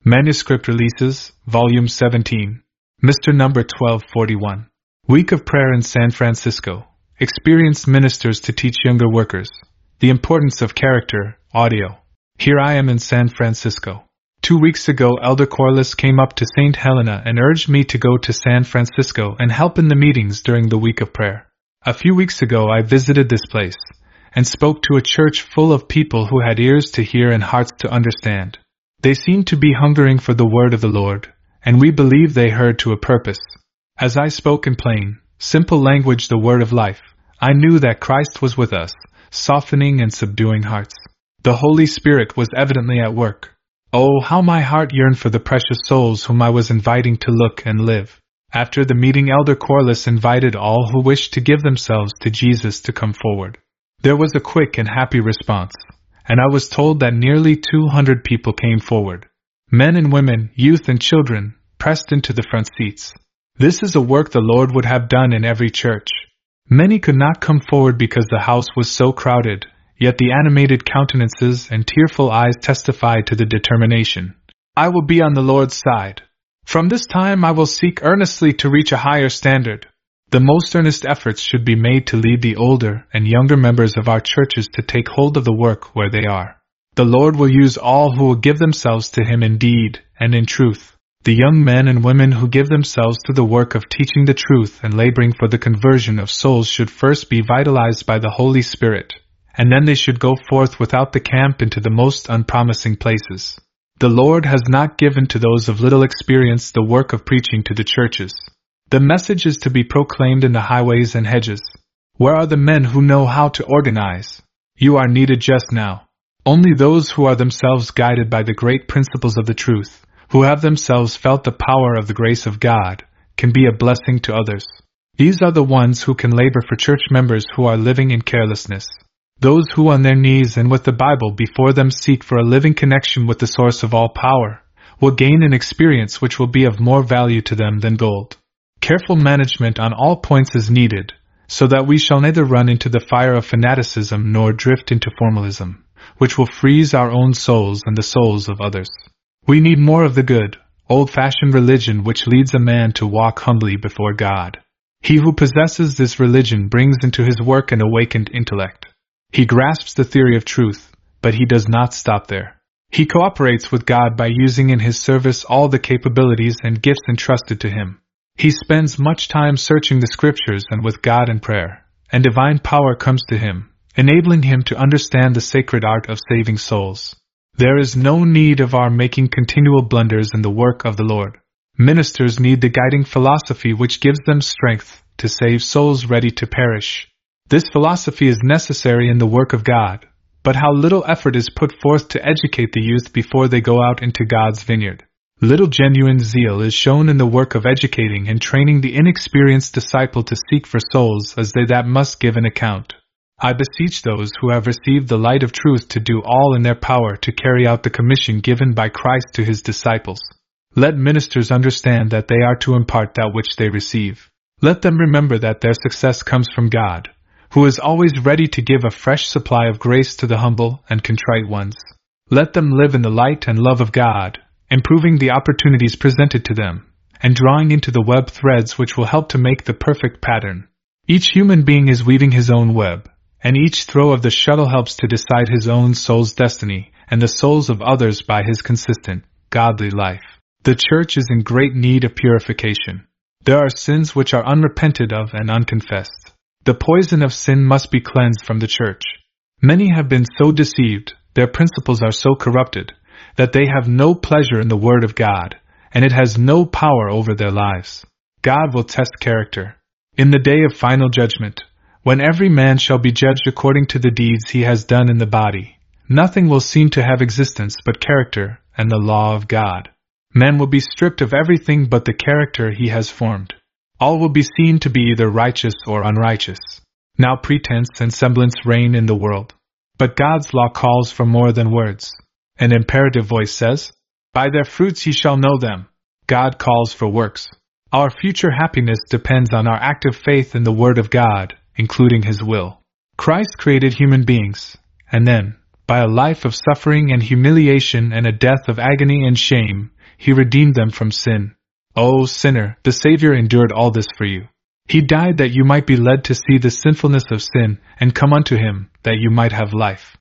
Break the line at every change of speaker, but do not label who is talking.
Manuscript Releases, Volume 17. Mr. Number 1241. Week of Prayer in San Francisco. Experienced ministers to teach younger workers. The importance of character, audio. Here I am in San Francisco. 2 weeks ago, Elder Corliss came up to St. Helena and urged me to go to San Francisco and help in the meetings during the week of prayer. A few weeks ago, I visited this place and spoke to a church full of people who had ears to hear and hearts to understand. They seemed to be hungering for the word of the Lord, and we believe they heard to a purpose. As I spoke in plain, simple language the word of life, I knew that Christ was with us, softening and subduing hearts. The Holy Spirit was evidently at work. Oh, how my heart yearned for the precious souls whom I was inviting to look and live. After the meeting, Elder Corliss invited all who wished to give themselves to Jesus to come forward. There was a quick and happy response, and I was told that nearly 200 people came forward. Men and women, youth and children, pressed into the front seats. This is a work the Lord would have done in every church. Many could not come forward because the house was so crowded, yet the animated countenances and tearful eyes testified to the determination. I will be on the Lord's side. From this time I will seek earnestly to reach a higher standard. The most earnest efforts should be made to lead the older and younger members of our churches to take hold of the work where they are. The Lord will use all who will give themselves to Him in deed and in truth. The young men and women who give themselves to the work of teaching the truth and laboring for the conversion of souls should first be vitalized by the Holy Spirit, and then they should go forth without the camp into the most unpromising places. The Lord has not given to those of little experience the work of preaching to the churches. The message is to be proclaimed in the highways and hedges. Where are the men who know how to organize? You are needed just now. Only those who are themselves guided by the great principles of the truth, who have themselves felt the power of the grace of God, can be a blessing to others. These are the ones who can labor for church members who are living in carelessness. Those who on their knees and with the Bible before them seek for a living connection with the source of all power, will gain an experience which will be of more value to them than gold. Careful management on all points is needed, so that we shall neither run into the fire of fanaticism nor drift into formalism, which will freeze our own souls and the souls of others. We need more of the good, old-fashioned religion which leads a man to walk humbly before God. He who possesses this religion brings into his work an awakened intellect. He grasps the theory of truth, but he does not stop there. He cooperates with God by using in his service all the capabilities and gifts entrusted to him. He spends much time searching the Scriptures and with God in prayer, and divine power comes to him, enabling him to understand the sacred art of saving souls. There is no need of our making continual blunders in the work of the Lord. Ministers need the guiding philosophy which gives them strength to save souls ready to perish. This philosophy is necessary in the work of God, but how little effort is put forth to educate the youth before they go out into God's vineyard. Little genuine zeal is shown in the work of educating and training the inexperienced disciple to seek for souls as they that must give an account. I beseech those who have received the light of truth to do all in their power to carry out the commission given by Christ to His disciples. Let ministers understand that they are to impart that which they receive. Let them remember that their success comes from God, who is always ready to give a fresh supply of grace to the humble and contrite ones. Let them live in the light and love of God, improving the opportunities presented to them, and drawing into the web threads which will help to make the perfect pattern. Each human being is weaving his own web, and each throw of the shuttle helps to decide his own soul's destiny and the souls of others by his consistent, godly life. The church is in great need of purification. There are sins which are unrepented of and unconfessed. The poison of sin must be cleansed from the church. Many have been so deceived, their principles are so corrupted, that they have no pleasure in the Word of God, and it has no power over their lives. God will test character. In the day of final judgment, when every man shall be judged according to the deeds he has done in the body, nothing will seem to have existence but character and the law of God. Man will be stripped of everything but the character he has formed. All will be seen to be either righteous or unrighteous. Now pretense and semblance reign in the world. But God's law calls for more than words. An imperative voice says, "By their fruits ye shall know them." God calls for works. Our future happiness depends on our active faith in the Word of God, including His will. Christ created human beings, and then, By a life of suffering and humiliation and a death of agony and shame, He redeemed them from sin. O sinner, the Savior endured all this for you. He died that you might be led to see the sinfulness of sin and come unto Him, that you might have life.